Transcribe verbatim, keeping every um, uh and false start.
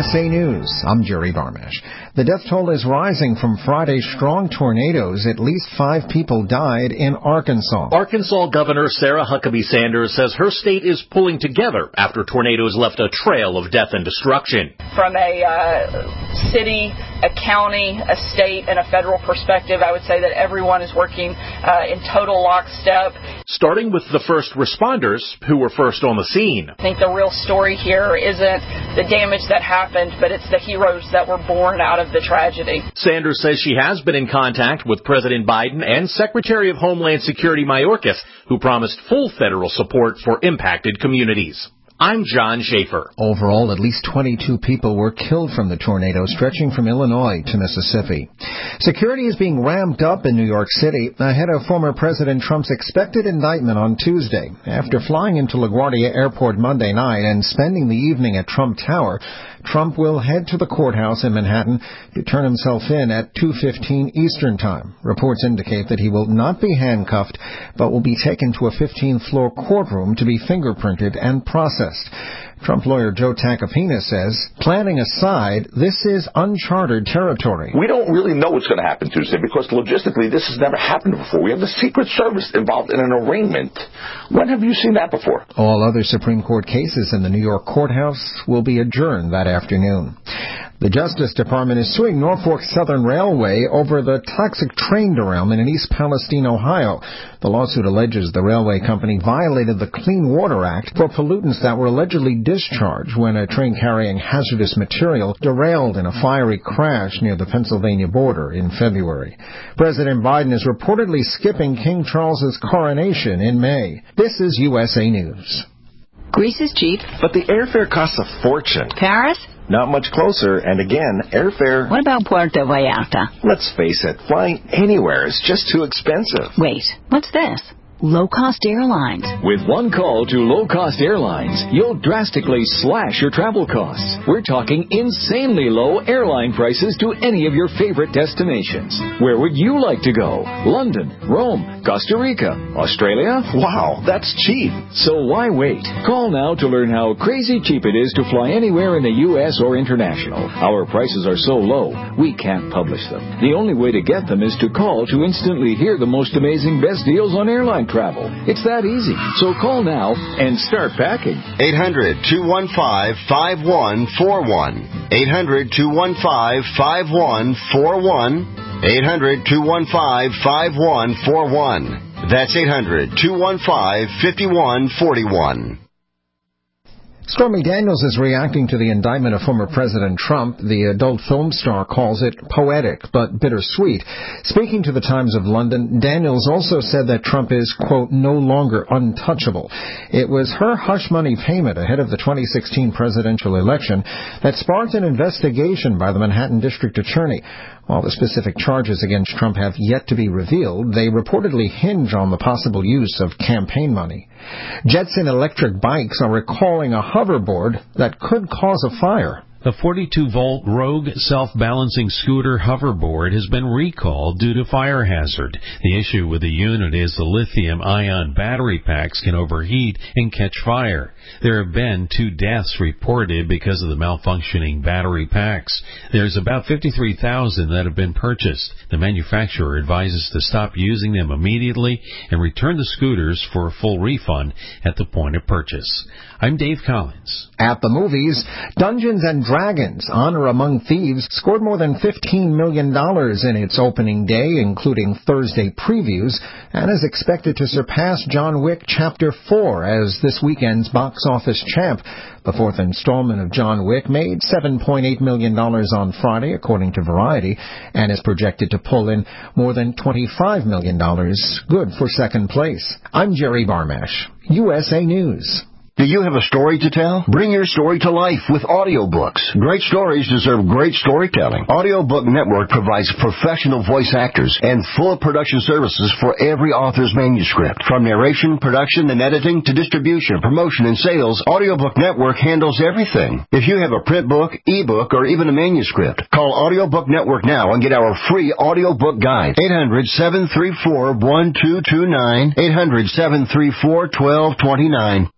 S A News, I'm Jerry Barmash. The death toll is rising from Friday's strong tornadoes. At least five people died in Arkansas. Arkansas Governor Sarah Huckabee Sanders says her state is pulling together after tornadoes left a trail of death and destruction. From a uh, city, a county, a state, and a federal perspective, I would say that everyone is working uh, in total lockstep. Starting with the first responders who were first on the scene. I think the real story here isn't the damage that happened, but it's the heroes that were born out of the tragedy. Sanders says she has been in contact with President Biden and Secretary of Homeland Security Mayorkas, who promised full federal support for impacted communities. I'm John Schaefer. Overall, at least twenty-two people were killed from the tornado stretching from Illinois to Mississippi. Security is being ramped up in New York City ahead of former President Trump's expected indictment on Tuesday. After flying into LaGuardia Airport Monday night and spending the evening at Trump Tower, Trump will head to the courthouse in Manhattan to turn himself in at two fifteen Eastern Time. Reports indicate that he will not be handcuffed, but will be taken to a fifteenth floor courtroom to be fingerprinted and processed. Trump lawyer Joe Tacopina says, planning aside, this is uncharted territory. We don't really know what's going to happen Tuesday because logistically this has never happened before. We have the Secret Service involved in an arraignment. When have you seen that before? All other Supreme Court cases in the New York courthouse will be adjourned that afternoon. The Justice Department is suing Norfolk Southern Railway over the toxic train derailment in East Palestine, Ohio. The lawsuit alleges the railway company violated the Clean Water Act for pollutants that were allegedly discharged when a train carrying hazardous material derailed in a fiery crash near the Pennsylvania border in February. President Biden is reportedly skipping King Charles's coronation in May. This is U S A News. Greece is cheap. But the airfare costs a fortune. Paris? Not much closer, and again, airfare... What about Puerto Vallarta? Let's face it, flying anywhere is just too expensive. Wait, what's this? Low-cost airlines. With one call to low-cost airlines, you'll drastically slash your travel costs. We're talking insanely low airline prices to any of your favorite destinations. Where would you like to go? London, Rome, Costa Rica, Australia? Wow, that's cheap. So why wait? Call now to learn how crazy cheap it is to fly anywhere in the U S or international. Our prices are so low, we can't publish them. The only way to get them is to call to instantly hear the most amazing best deals on airline travel. It's that easy. So call now and start packing. eight hundred, two one five, five one four one. eight hundred, two one five, five one four one. eight hundred, two one five, five one four one. That's eight hundred, two one five, five one four one. Stormy Daniels is reacting to the indictment of former President Trump. The adult film star calls it poetic but bittersweet. Speaking to the Times of London, Daniels also said that Trump is, quote, no longer untouchable. It was her hush money payment ahead of the twenty sixteen presidential election that sparked an investigation by the Manhattan District Attorney. While the specific charges against Trump have yet to be revealed, they reportedly hinge on the possible use of campaign money. Jetson Electric Bikes are recalling a hoverboard that could cause a fire. The forty-two volt Rogue self-balancing scooter hoverboard has been recalled due to fire hazard. The issue with the unit is the lithium-ion battery packs can overheat and catch fire. There have been two deaths reported because of the malfunctioning battery packs. There's about fifty-three thousand that have been purchased. The manufacturer advises to stop using them immediately and return the scooters for a full refund at the point of purchase. I'm Dave Collins. At the movies, Dungeons and Dragons: Honor Among Thieves scored more than fifteen million dollars in its opening day, including Thursday previews, and is expected to surpass John Wick Chapter four as this weekend's box office champ. The fourth installment of John Wick made seven point eight million dollars on Friday, according to Variety, and is projected to pull in more than twenty-five million dollars, good for second place. I'm Jerry Barmash, U S A News. Do you have a story to tell? Bring your story to life with audiobooks. Great stories deserve great storytelling. Audiobook Network provides professional voice actors and full production services for every author's manuscript. From narration, production, and editing to distribution, promotion, and sales, Audiobook Network handles everything. If you have a print book, ebook, or even a manuscript, call Audiobook Network now and get our free audiobook guide. eight hundred, seven three four, one two two nine. eight hundred, seven three four, one two two nine.